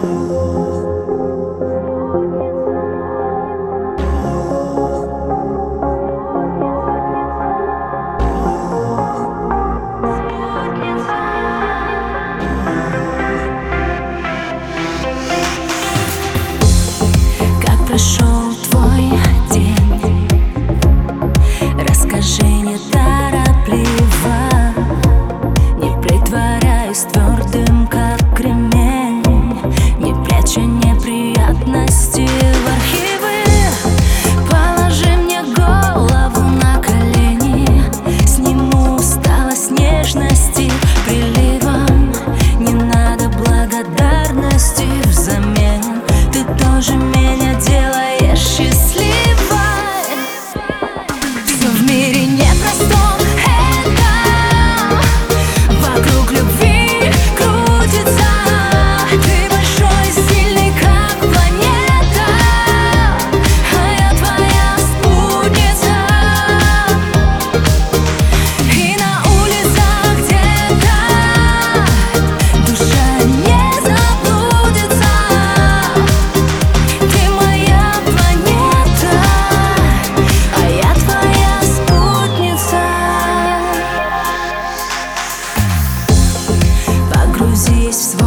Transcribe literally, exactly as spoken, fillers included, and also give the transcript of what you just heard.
Прошел твой день, расскажи неторопливо, не притворяясь твердым, как кремень, не пряча неприятности в архивы. Положи мне голову на колени, сниму усталость нежности приливом. Не надо благодарности взамен, ты тоже меня делаешь счастливой. Все в мире непростом это, вокруг любви крутится. Ты большой и сильный, как планета, а я твоя спутница. И на улицах где-то душа не заблудится. Ты моя планета, а я твоя спутница. Погрузись в свой